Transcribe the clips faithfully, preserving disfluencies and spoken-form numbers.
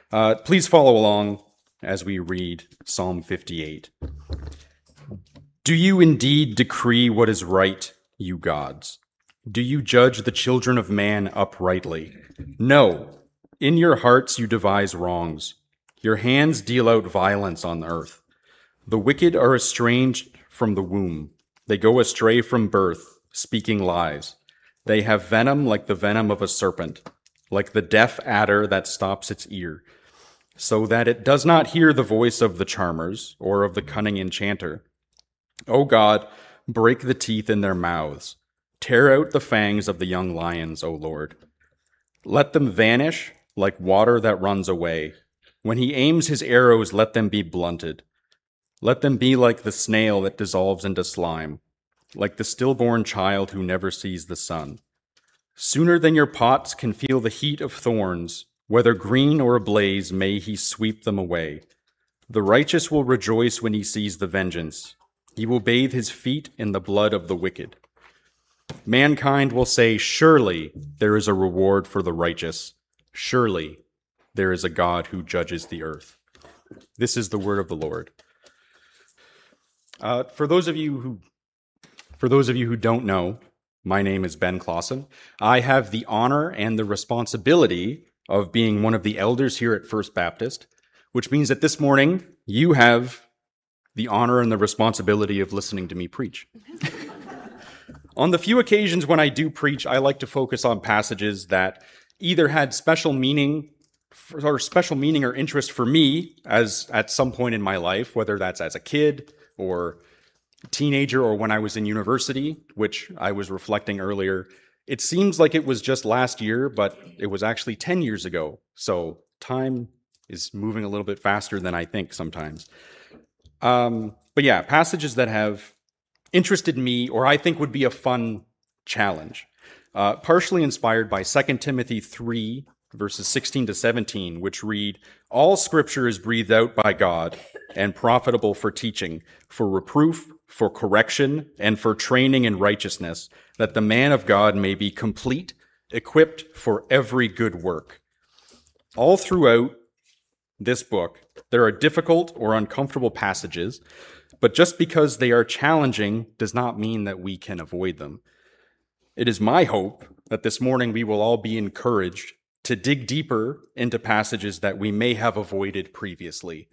Uh, please follow along as we read Psalm fifty-eight. Do you indeed decree what is right, you gods? Do you judge the children of man uprightly? No. In your hearts you devise wrongs. Your hands deal out violence on the earth. The wicked are estranged from the womb. They go astray from birth, speaking lies. They have venom like the venom of a serpent, like the deaf adder that stops its ear, so that it does not hear the voice of the charmers or of the cunning enchanter. O God, break the teeth in their mouths. Tear out the fangs of the young lions, O Lord. Let them vanish like water that runs away. When he aims his arrows, let them be blunted. Let them be like the snail that dissolves into slime, like the stillborn child who never sees the sun. Sooner than your pots can feel the heat of thorns, whether green or ablaze, may he sweep them away. The righteous will rejoice when he sees the vengeance. He will bathe his feet in the blood of the wicked. Mankind will say, surely there is a reward for the righteous. Surely there is a God who judges the earth. This is the word of the Lord. Uh, for those of you who, for those of you who don't know, my name is Ben Clausen. I have the honor and the responsibility of being one of the elders here at First Baptist, which means that this morning you have the honor and the responsibility of listening to me preach. On the few occasions when I do preach, I like to focus on passages that either had special meaning or special meaning or interest for me as at some point in my life, whether that's as a kid or teenager or when I was in university, which I was reflecting earlier. It seems like it was just last year, but it was actually ten years ago. So time is moving a little bit faster than I think sometimes. Um, but yeah, passages that have interested me or I think would be a fun challenge. Uh, partially inspired by Second Timothy three, verses sixteen to seventeen, which read, all scripture is breathed out by God and profitable for teaching, for reproof, for correction, and for training in righteousness, that the man of God may be complete, equipped for every good work. All throughout this book, there are difficult or uncomfortable passages, but just because they are challenging does not mean that we can avoid them. It is my hope that this morning we will all be encouraged to dig deeper into passages that we may have avoided previously,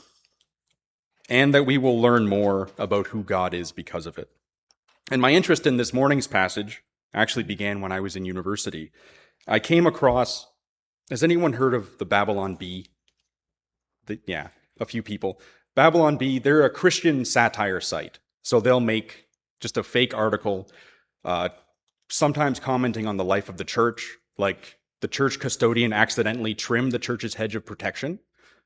and that we will learn more about who God is because of it. And my interest in this morning's passage actually began when I was in university. I came across, has anyone heard of the Babylon Bee? The, yeah, a few people. Babylon Bee, they're a Christian satire site. So they'll make just a fake article, uh, sometimes commenting on the life of the church, like the church custodian accidentally trimmed the church's hedge of protection,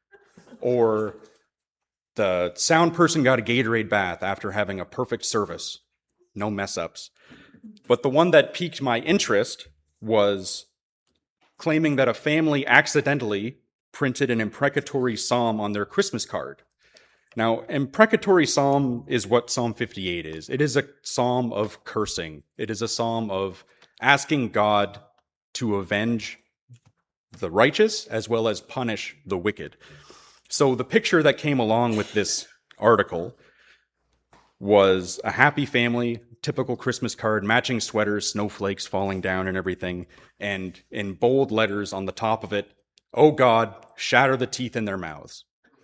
or the sound person got a Gatorade bath after having a perfect service. No mess ups. But the one that piqued my interest was claiming that a family accidentally printed an imprecatory psalm on their Christmas card. Now, imprecatory psalm is what Psalm fifty-eight is. It is a psalm of cursing. It is a psalm of asking God to avenge the righteous as well as punish the wicked. So the picture that came along with this article was a happy family, typical Christmas card, matching sweaters, snowflakes falling down and everything, and in bold letters on the top of it, "Oh God, shatter the teeth in their mouths."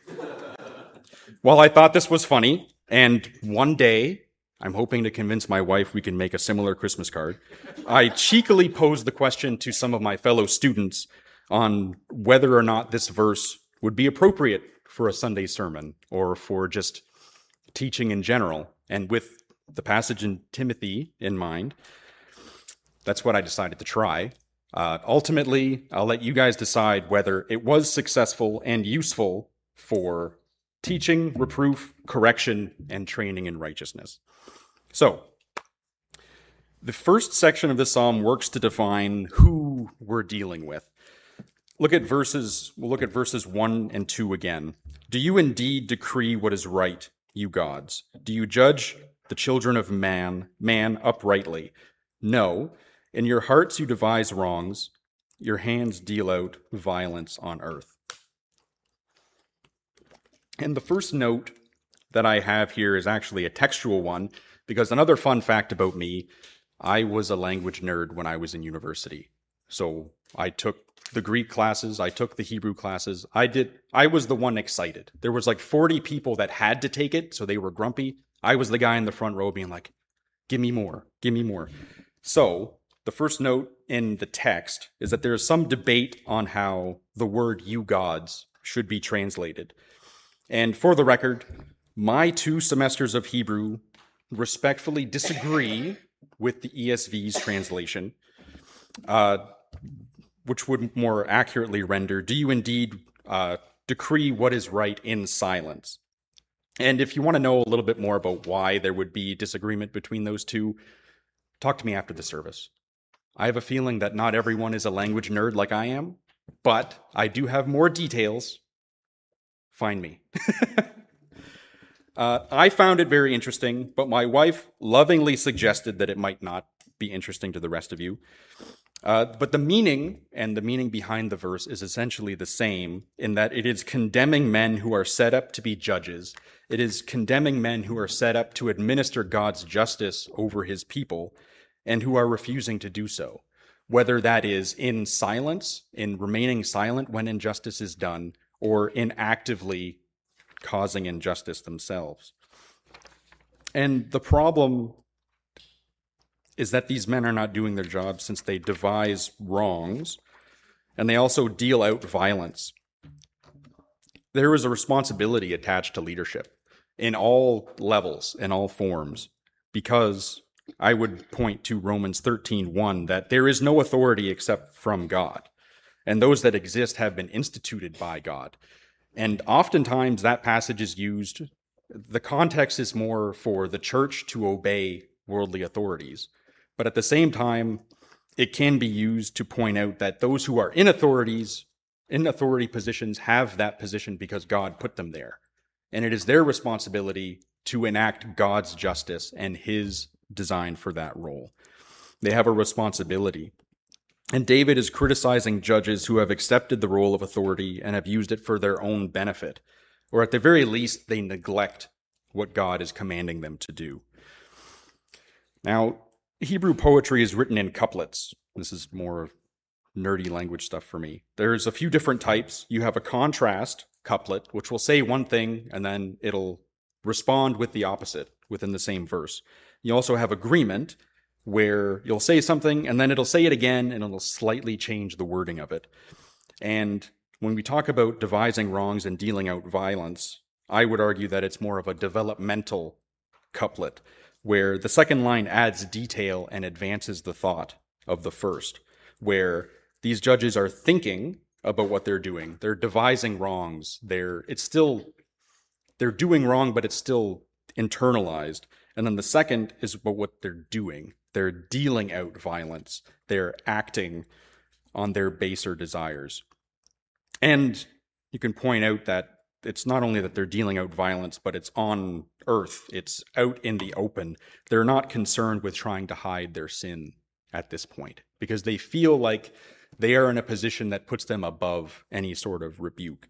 Well, I thought this was funny, and one day, I'm hoping to convince my wife we can make a similar Christmas card, I cheekily posed the question to some of my fellow students on whether or not this verse would be appropriate for a Sunday sermon or for just teaching in general. And with the passage in Timothy in mind, that's what I decided to try. Uh, ultimately, I'll let you guys decide whether it was successful and useful for teaching, reproof, correction, and training in righteousness. So, the first section of the psalm works to define who we're dealing with. Look at verses, we'll look at verses one and two again. Do you indeed decree what is right, you gods? Do you judge the children of man, man uprightly? No. In your hearts you devise wrongs. Your hands deal out violence on earth. And the first note that I have here is actually a textual one, because another fun fact about me, I was a language nerd when I was in university. So I took the Greek classes, I took the Hebrew classes. I did, I was the one excited. There was like forty people that had to take it, so they were grumpy. I was the guy in the front row being like, give me more, give me more. So the first note in the text is that there is some debate on how the word you gods should be translated. And for the record, my two semesters of Hebrew respectfully disagree with the E S V's translation, uh, which would more accurately render, do you indeed uh, decree what is right in silence? And if you want to know a little bit more about why there would be disagreement between those two, talk to me after the service. I have a feeling that not everyone is a language nerd like I am, but I do have more details. Find me. uh, I found it very interesting, but my wife lovingly suggested that it might not be interesting to the rest of you. Uh, but the meaning and the meaning behind the verse is essentially the same, in that it is condemning men who are set up to be judges. It is condemning men who are set up to administer God's justice over his people and who are refusing to do so, whether that is in silence, in remaining silent when injustice is done, or in actively causing injustice themselves. And the problem is that these men are not doing their job, since they devise wrongs and they also deal out violence. There is a responsibility attached to leadership in all levels, in all forms, because I would point to Romans thirteen one, that there is no authority except from God, and those that exist have been instituted by God. And oftentimes that passage is used, the context is more for the church to obey worldly authorities. But at the same time, it can be used to point out that those who are in authorities, in authority positions, have that position because God put them there. And it is their responsibility to enact God's justice and his design for that role. They have a responsibility. And David is criticizing judges who have accepted the role of authority and have used it for their own benefit, or at the very least, they neglect what God is commanding them to do. Now, Hebrew poetry is written in couplets. This is more nerdy language stuff for me. There's a few different types. You have a contrast couplet, which will say one thing and then it'll respond with the opposite within the same verse. You also have agreement, where you'll say something and then it'll say it again and it'll slightly change the wording of it. And when we talk about devising wrongs and dealing out violence, I would argue that it's more of a developmental couplet, where the second line adds detail and advances the thought of the first, where these judges are thinking about what they're doing. They're devising wrongs. They're, it's still, they're doing wrong, but it's still internalized. And then the second is about what they're doing. They're dealing out violence. They're acting on their baser desires. And you can point out that it's not only that they're dealing out violence, but it's on earth. It's out in the open. They're not concerned with trying to hide their sin at this point, because they feel like they are in a position that puts them above any sort of rebuke.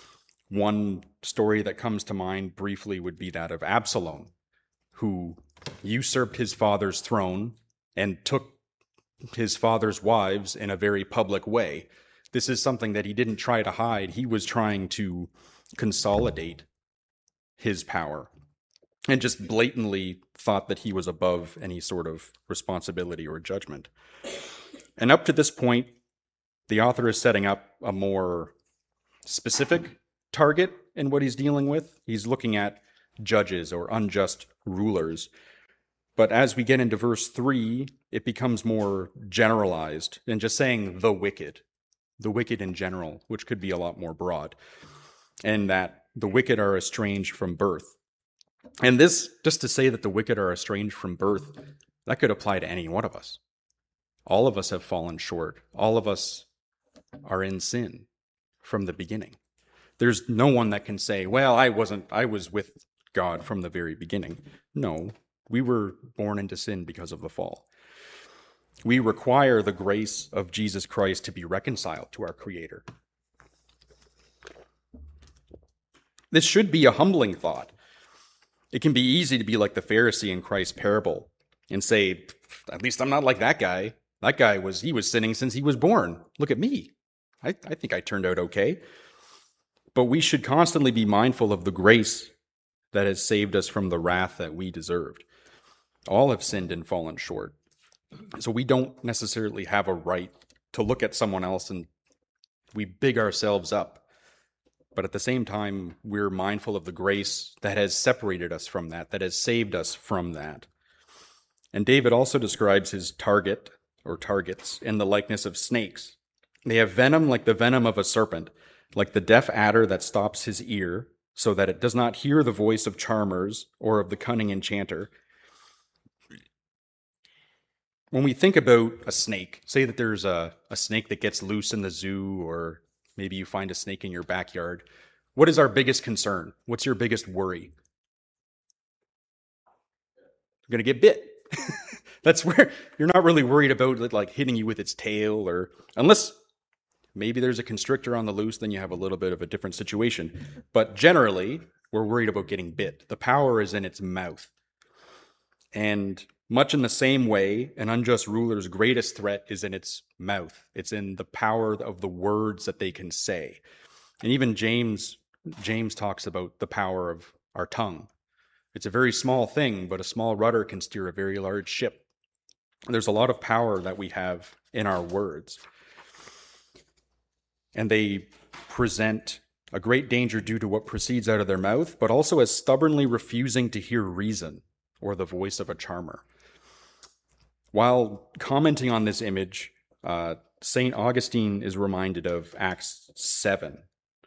One story that comes to mind briefly would be that of Absalom, who usurped his father's throne and took his father's wives in a very public way. This is something that he didn't try to hide. He was trying to consolidate his power and just blatantly thought that he was above any sort of responsibility or judgment. And up to this point, the author is setting up a more specific target in what he's dealing with. He's looking at judges or unjust rulers. But as we get into verse three, it becomes more generalized and just saying the wicked, the wicked in general, which could be a lot more broad, and that the wicked are estranged from birth. And this, just to say that the wicked are estranged from birth, that could apply to any one of us. All of us have fallen short. All of us are in sin from the beginning. There's no one that can say, well, I wasn't, I was with God from the very beginning. No, we were born into sin because of the fall. We require the grace of Jesus Christ to be reconciled to our Creator. This should be a humbling thought. It can be easy to be like the Pharisee in Christ's parable and say, at least I'm not like that guy. That guy was, he was sinning since he was born. Look at me. I, I think I turned out okay. But we should constantly be mindful of the grace that has saved us from the wrath that we deserved. All have sinned and fallen short. So we don't necessarily have a right to look at someone else and we big ourselves up. But at the same time, we're mindful of the grace that has separated us from that, that has saved us from that. And David also describes his target or targets in the likeness of snakes. They have venom like the venom of a serpent, like the deaf adder that stops his ear, so that it does not hear the voice of charmers or of the cunning enchanter. When we think about a snake, say that there's a, a snake that gets loose in the zoo, or maybe you find a snake in your backyard. What is our biggest concern? What's your biggest worry? You're going to get bit. That's where you're not really worried about it, like hitting you with its tail, or unless maybe there's a constrictor on the loose, then you have a little bit of a different situation. But generally, we're worried about getting bit. The power is in its mouth. And much in the same way, an unjust ruler's greatest threat is in its mouth. It's in the power of the words that they can say. And even James, James talks about the power of our tongue. It's a very small thing, but a small rudder can steer a very large ship. There's a lot of power that we have in our words. And they present a great danger due to what proceeds out of their mouth, but also as stubbornly refusing to hear reason or the voice of a charmer. While commenting on this image, uh, Saint Augustine is reminded of Acts seven,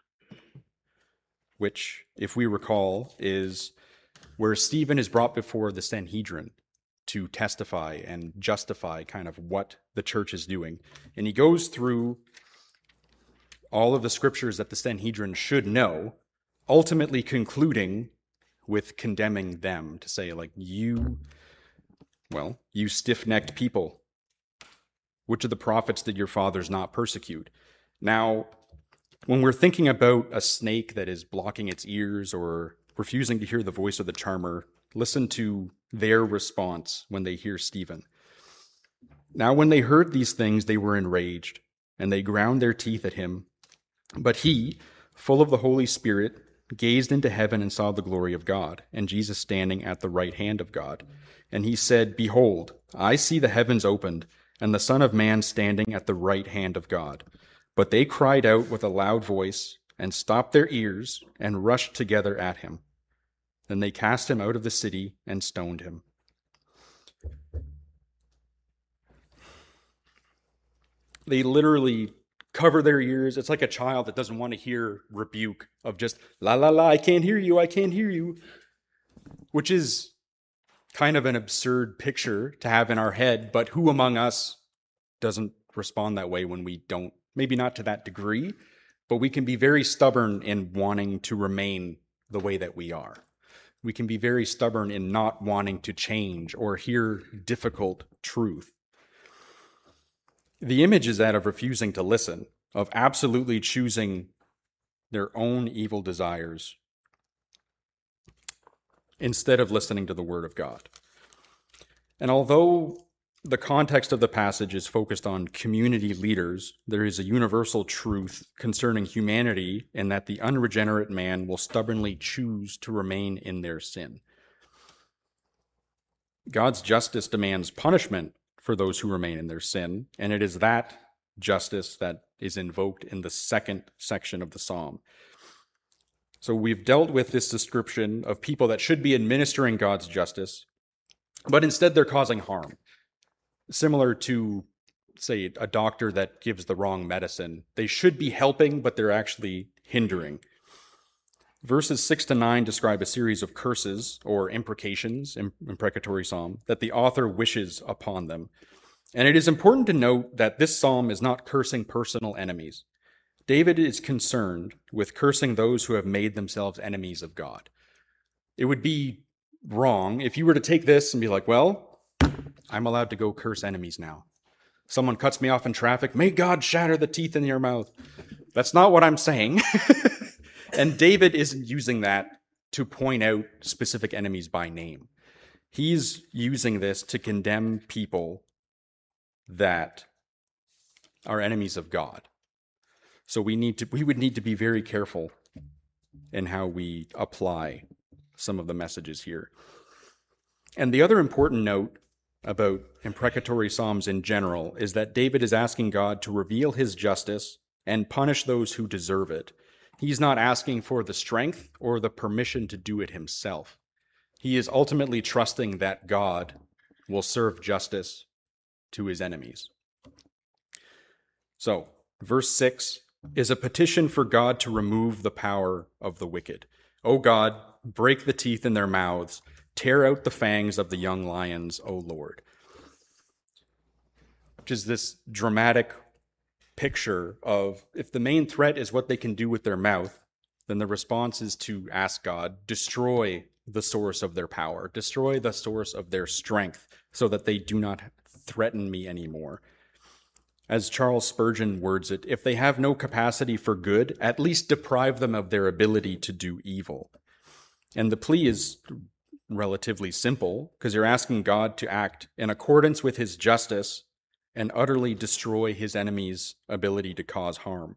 which, if we recall, is where Stephen is brought before the Sanhedrin to testify and justify kind of what the church is doing. And he goes through all of the scriptures that the Sanhedrin should know, ultimately concluding with condemning them, to say, like, you, well, you stiff-necked people, which of the prophets did your fathers not persecute? Now, when we're thinking about a snake that is blocking its ears or refusing to hear the voice of the charmer, listen to their response when they hear Stephen. Now, when they heard these things, they were enraged, and they ground their teeth at him. But he, full of the Holy Spirit, gazed into heaven and saw the glory of God, and Jesus standing at the right hand of God. And he said, Behold, I see the heavens opened, and the Son of Man standing at the right hand of God. But they cried out with a loud voice, and stopped their ears, and rushed together at him. Then they cast him out of the city and stoned him. They literally cover their ears. It's like a child that doesn't want to hear rebuke of just, la, la, la, I can't hear you, I can't hear you. Which is kind of an absurd picture to have in our head, but who among us doesn't respond that way when we don't, maybe not to that degree, but we can be very stubborn in wanting to remain the way that we are. We can be very stubborn in not wanting to change or hear difficult truth. The image is that of refusing to listen, of absolutely choosing their own evil desires instead of listening to the word of God. And although the context of the passage is focused on community leaders, there is a universal truth concerning humanity in that the unregenerate man will stubbornly choose to remain in their sin. God's justice demands punishment for those who remain in their sin, and it is that justice that is invoked in the second section of the psalm. So we've dealt with this description of people that should be administering God's justice, but instead they're causing harm. Similar to, say, a doctor that gives the wrong medicine. They should be helping, but they're actually hindering. Verses six to nine describe a series of curses or imprecations, imprecatory psalm, that the author wishes upon them. And it is important to note that this psalm is not cursing personal enemies. David is concerned with cursing those who have made themselves enemies of God. It would be wrong if you were to take this and be like, well, I'm allowed to go curse enemies now. Someone cuts me off in traffic, may God shatter the teeth in your mouth. That's not what I'm saying. And David isn't using that to point out specific enemies by name. He's using this to condemn people that are enemies of God. So we need to we would need to be very careful in how we apply some of the messages here. And the other important note about imprecatory psalms in general is that David is asking God to reveal his justice and punish those who deserve it. He's not asking for the strength or the permission to do it himself. He is ultimately trusting that God will serve justice to his enemies. So, verse six is a petition for God to remove the power of the wicked. O God, break the teeth in their mouths, tear out the fangs of the young lions, O Lord. Which is this dramatic picture of, if the main threat is what they can do with their mouth, then the response is to ask God, destroy the source of their power, destroy the source of their strength, so that they do not threaten me anymore. As Charles Spurgeon words it, if they have no capacity for good, at least deprive them of their ability to do evil. And the plea is relatively simple, because you're asking God to act in accordance with his justice and utterly destroy his enemy's ability to cause harm.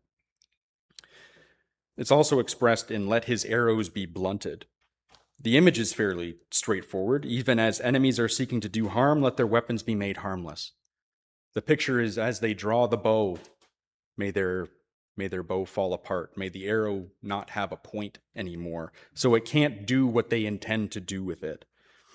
It's also expressed in let his arrows be blunted. The image is fairly straightforward. Even as enemies are seeking to do harm, let their weapons be made harmless. The picture is as they draw the bow, may their may their bow fall apart. May the arrow not have a point anymore, so it can't do what they intend to do with it.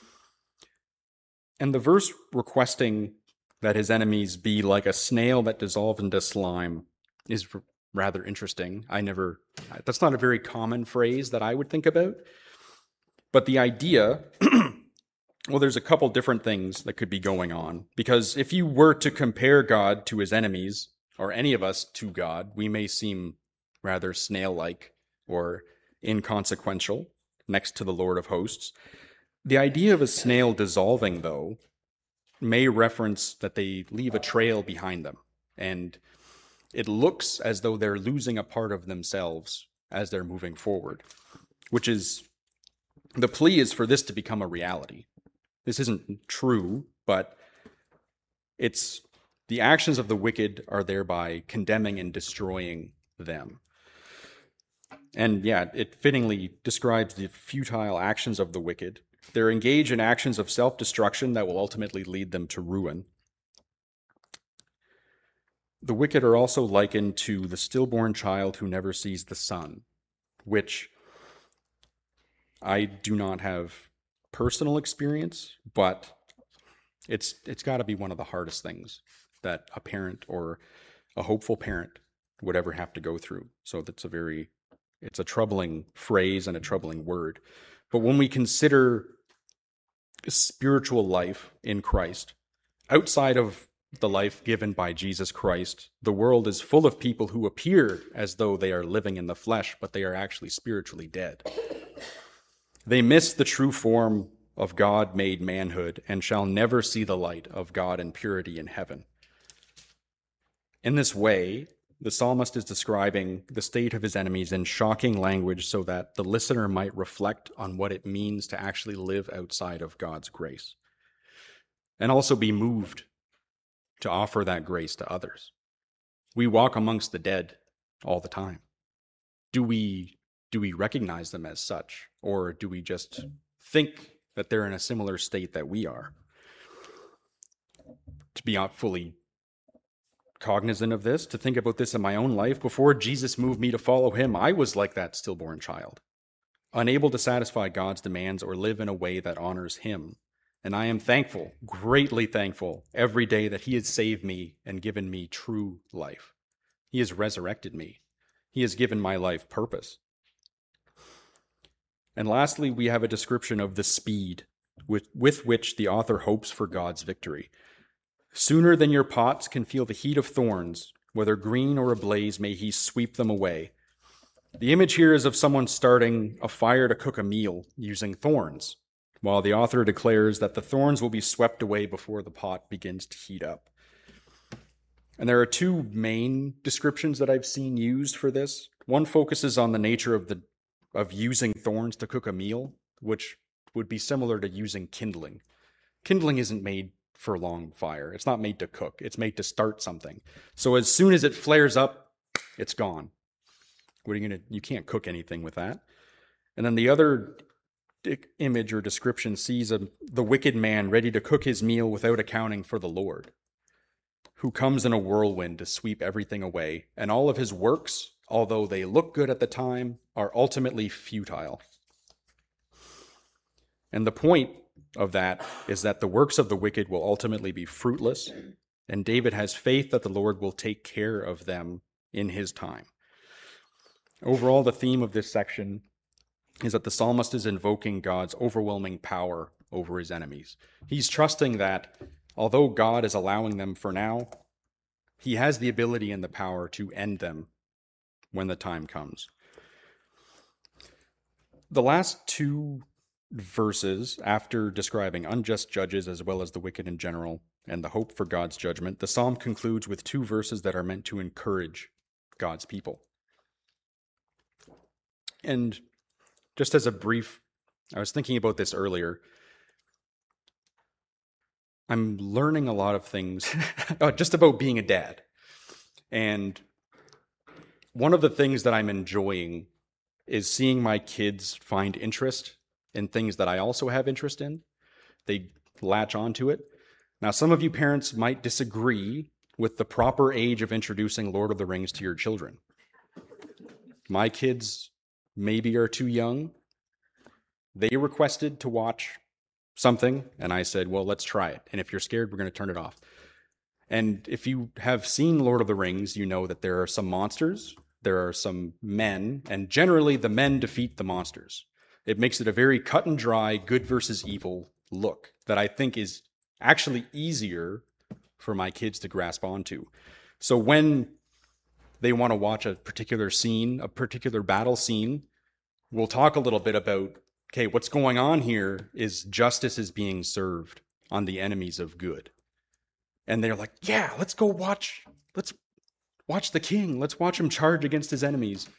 And the verse requesting that his enemies be like a snail that dissolve into slime is r- rather interesting. I never, that's not a very common phrase that I would think about. But the idea, well, there's a couple different things that could be going on. Because if you were to compare God to his enemies, or any of us to God, we may seem rather snail-like or inconsequential next to the Lord of hosts. The idea of a snail dissolving, though, may reference that they leave a trail behind them. And it looks as though they're losing a part of themselves as they're moving forward, which is, the plea is for this to become a reality. This isn't true, but it's the actions of the wicked are thereby condemning and destroying them. And yeah, it fittingly describes the futile actions of the wicked. They're engaged in actions of self-destruction that will ultimately lead them to ruin. The wicked are also likened to the stillborn child who never sees the sun, which I do not have personal experience, but it's it's got to be one of the hardest things that a parent or a hopeful parent would ever have to go through. So that's a very, it's a troubling phrase and a troubling word. But when we consider spiritual life in Christ, outside of the life given by Jesus Christ, the world is full of people who appear as though they are living in the flesh, but they are actually spiritually dead. They miss the true form of God-made manhood and shall never see the light of God in purity in heaven. In this way, the psalmist is describing the state of his enemies in shocking language so that the listener might reflect on what it means to actually live outside of God's grace, and also be moved to offer that grace to others. We walk amongst the dead all the time. Do we, do we recognize them as such, or do we just think that they're in a similar state that we are? To be fully cognizant of this, to think about this in my own life, before Jesus moved me to follow him, I was like that stillborn child, unable to satisfy God's demands or live in a way that honors him. And I am thankful, greatly thankful, every day that he has saved me and given me true life. He has resurrected me. He has given my life purpose. And lastly, we have a description of the speed with, with which the author hopes for God's victory. Sooner than your pots can feel the heat of thorns, whether green or ablaze, may he sweep them away. The image here is of someone starting a fire to cook a meal using thorns, while the author declares that the thorns will be swept away before the pot begins to heat up. And there are two main descriptions that I've seen used for this. One focuses on the nature of the of using thorns to cook a meal, which would be similar to using kindling. Kindling isn't made for a long fire. It's not made to cook. It's made to start something. So as soon as it flares up, it's gone. What are you gonna? You can't cook anything with that. And then the other image or description sees a, the wicked man ready to cook his meal without accounting for the Lord, who comes in a whirlwind to sweep everything away, and all of his works, although they look good at the time, are ultimately futile. And the point of that is that the works of the wicked will ultimately be fruitless, and David has faith that the Lord will take care of them in his time. Overall, the theme of this section is that the psalmist is invoking God's overwhelming power over his enemies. He's trusting that although God is allowing them for now, he has the ability and the power to end them when the time comes. The last two verses, after describing unjust judges as well as the wicked in general and the hope for God's judgment, the psalm concludes with two verses that are meant to encourage God's people. And just as a brief, I was thinking about this earlier. I'm learning a lot of things just about being a dad. And one of the things that I'm enjoying is seeing my kids find interest in things that I also have interest in. They latch onto it. Now, some of you parents might disagree with the proper age of introducing Lord of the Rings to your children. My kids maybe are too young. They requested to watch something, and I said, well, let's try it. And if you're scared, we're going to turn it off. And if you have seen Lord of the Rings, you know that there are some monsters, there are some men, and generally the men defeat the monsters. It makes it a very cut and dry, good versus evil look that I think is actually easier for my kids to grasp onto. So when they want to watch a particular scene, a particular battle scene, we'll talk a little bit about, okay, what's going on here is justice is being served on the enemies of good. And they're like, yeah, let's go watch, let's watch the king. Let's watch him charge against his enemies.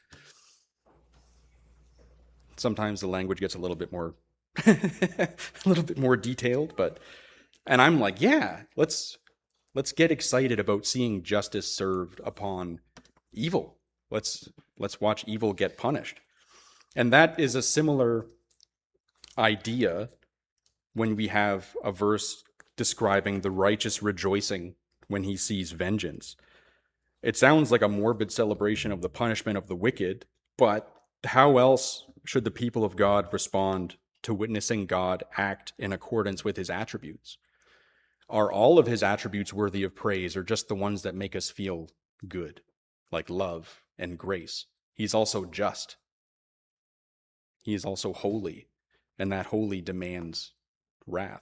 Sometimes the language gets a little bit more, a little bit more detailed, but, and I'm like, yeah, let's, let's get excited about seeing justice served upon evil. Let's, let's watch evil get punished. And that is a similar idea when we have a verse describing the righteous rejoicing when he sees vengeance. It sounds like a morbid celebration of the punishment of the wicked, but how else should the people of God respond to witnessing God act in accordance with his attributes? Are all of his attributes worthy of praise, or just the ones that make us feel good, like love and grace? He's also just. He is also holy, and that holy demands wrath.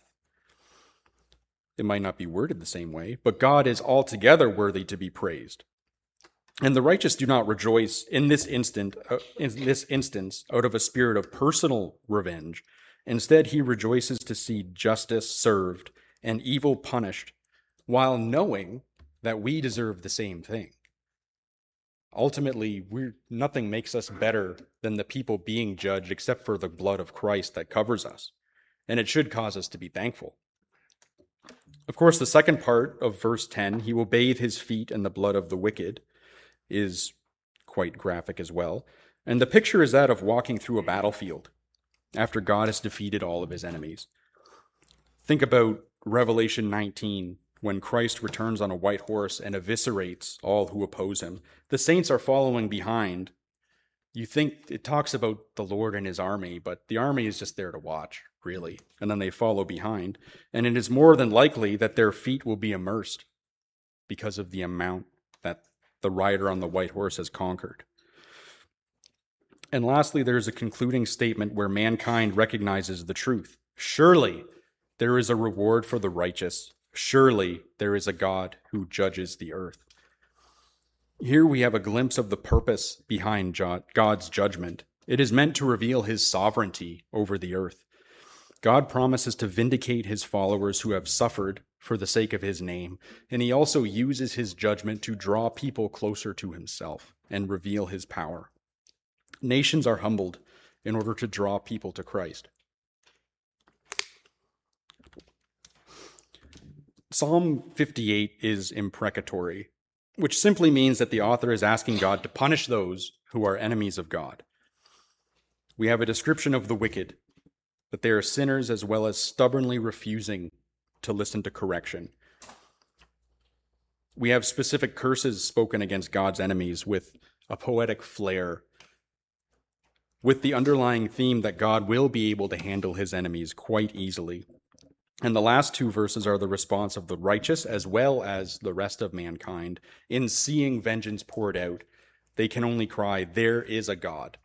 It might not be worded the same way, but God is altogether worthy to be praised. And the righteous do not rejoice in this instant, uh, in this instance, out of a spirit of personal revenge. Instead, he rejoices to see justice served and evil punished, while knowing that we deserve the same thing. Ultimately, we're, nothing makes us better than the people being judged except for the blood of Christ that covers us. And it should cause us to be thankful. Of course, the second part of verse ten, he will bathe his feet in the blood of the wicked, is quite graphic as well. And the picture is that of walking through a battlefield after God has defeated all of his enemies. Think about Revelation nineteen, when Christ returns on a white horse and eviscerates all who oppose him. The saints are following behind. You think it talks about the Lord and his army, but the army is just there to watch, really. And then they follow behind. And it is more than likely that their feet will be immersed because of the amount that the rider on the white horse has conquered. And lastly, there's a concluding statement where mankind recognizes the truth. Surely there is a reward for the righteous. Surely there is a God who judges the earth. Here we have a glimpse of the purpose behind God's judgment. It is meant to reveal his sovereignty over the earth. God promises to vindicate his followers who have suffered for the sake of his name, and he also uses his judgment to draw people closer to himself and reveal his power. Nations are humbled in order to draw people to Christ. Psalm fifty-eight is imprecatory, which simply means that the author is asking God to punish those who are enemies of God. We have a description of the wicked, that they are sinners as well as stubbornly refusing to listen to correction. We have specific curses spoken against God's enemies with a poetic flair, with the underlying theme that God will be able to handle his enemies quite easily. And the last two verses are the response of the righteous as well as the rest of mankind. In seeing vengeance poured out, they can only cry, "There is a God."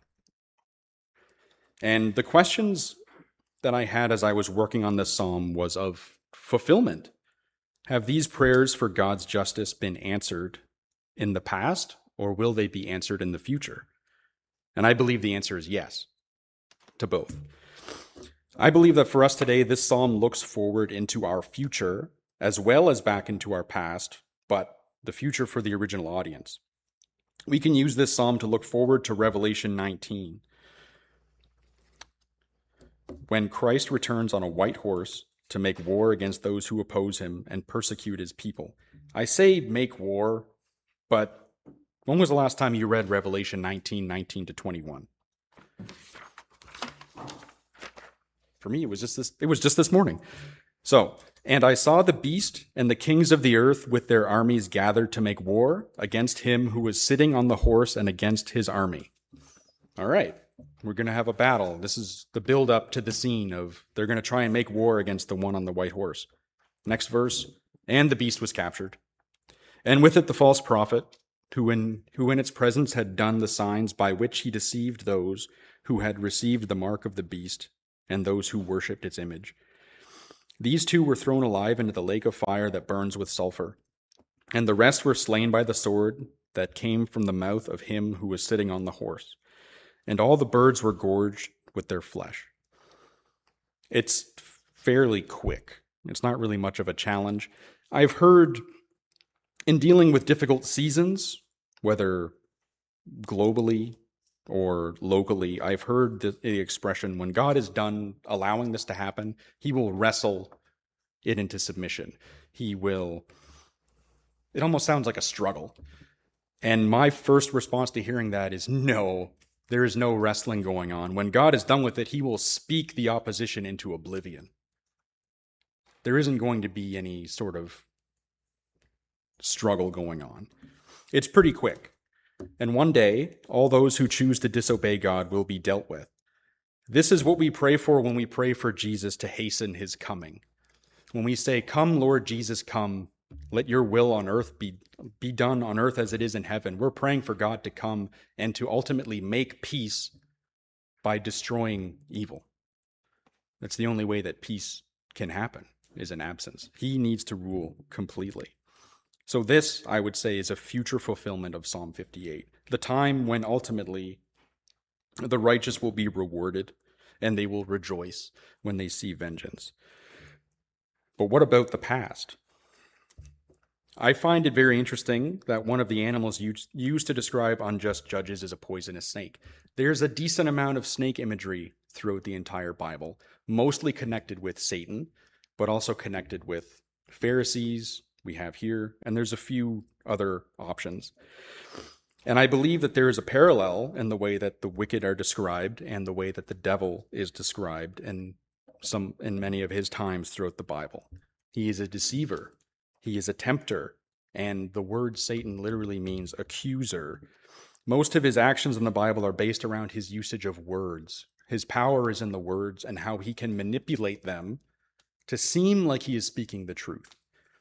And the questions that I had as I was working on this psalm was of fulfillment. Have these prayers for God's justice been answered in the past, or will they be answered in the future? And I believe the answer is yes to both. I believe that for us today, this psalm looks forward into our future as well as back into our past, but the future for the original audience. We can use this psalm to look forward to Revelation nineteen, when Christ returns on a white horse to make war against those who oppose him and persecute his people. I say make war, but when was the last time you read Revelation nineteen, nineteen to twenty-one? For me, it was just this, it was just this morning. So, and I saw the beast and the kings of the earth with their armies gathered to make war against him who was sitting on the horse and against his army. All right, we're going to have a battle. This is the build up to the scene of they're going to try and make war against the one on the white horse. Next verse, and the beast was captured, and with it the false prophet, who in, who in its presence had done the signs by which he deceived those who had received the mark of the beast and those who worshipped its image. These two were thrown alive into the lake of fire that burns with sulfur, and the rest were slain by the sword that came from the mouth of him who was sitting on the horse. And all the birds were gorged with their flesh. It's fairly quick. It's not really much of a challenge. I've heard in dealing with difficult seasons, whether globally or locally, I've heard the, the expression, when God is done allowing this to happen, he will wrestle it into submission. He will, it almost sounds like a struggle. And my first response to hearing that is no, there is no wrestling going on. When God is done with it, he will speak the opposition into oblivion. There isn't going to be any sort of struggle going on. It's pretty quick. And one day, all those who choose to disobey God will be dealt with. This is what we pray for when we pray for Jesus to hasten his coming. When we say, "Come, Lord Jesus, come, let your will on earth be, be done on earth as it is in heaven." We're praying for God to come and to ultimately make peace by destroying evil. That's the only way that peace can happen, is in absence. He needs to rule completely. So this, I would say, is a future fulfillment of Psalm fifty-eight, the time when ultimately the righteous will be rewarded and they will rejoice when they see vengeance. But what about the past? I find it very interesting that one of the animals used to describe unjust judges is a poisonous snake. There's a decent amount of snake imagery throughout the entire Bible, mostly connected with Satan, but also connected with Pharisees, we have here, and there's a few other options. And I believe that there is a parallel in the way that the wicked are described and the way that the devil is described in some in many of his times throughout the Bible. He is a deceiver. He is a tempter, and the word Satan literally means accuser. Most of his actions in the Bible are based around his usage of words. His power is in the words and how he can manipulate them to seem like he is speaking the truth.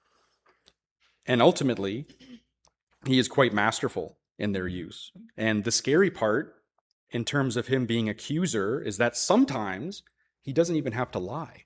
And ultimately, he is quite masterful in their use. And the scary part, in terms of him being accuser, is that sometimes he doesn't even have to lie.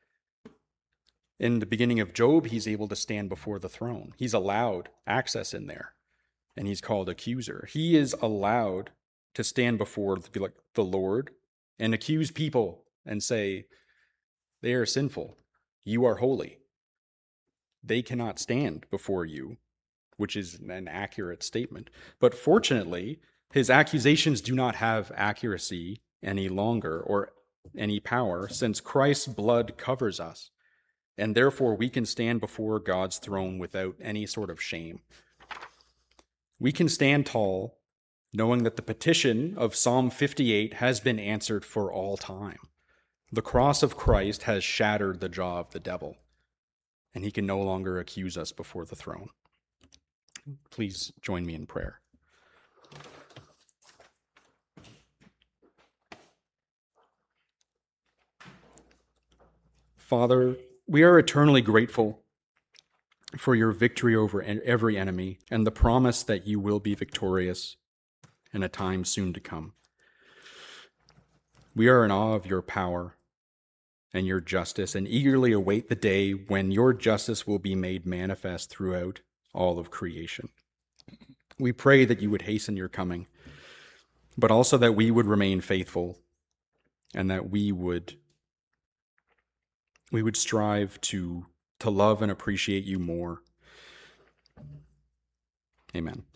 In the beginning of Job, he's able to stand before the throne. He's allowed access in there, and he's called accuser. He is allowed to stand before the Lord and accuse people and say, they are sinful, you are holy. They cannot stand before you, which is an accurate statement. But fortunately, his accusations do not have accuracy any longer or any power, since Christ's blood covers us, and therefore we can stand before God's throne without any sort of shame. We can stand tall, knowing that the petition of Psalm fifty-eight has been answered for all time. The cross of Christ has shattered the jaw of the devil, and he can no longer accuse us before the throne. Please join me in prayer. Father, we are eternally grateful for your victory over every enemy and the promise that you will be victorious in a time soon to come. We are in awe of your power and your justice and eagerly await the day when your justice will be made manifest throughout all of creation. We pray that you would hasten your coming, but also that we would remain faithful and that we would we would strive to to love and appreciate you more. Amen.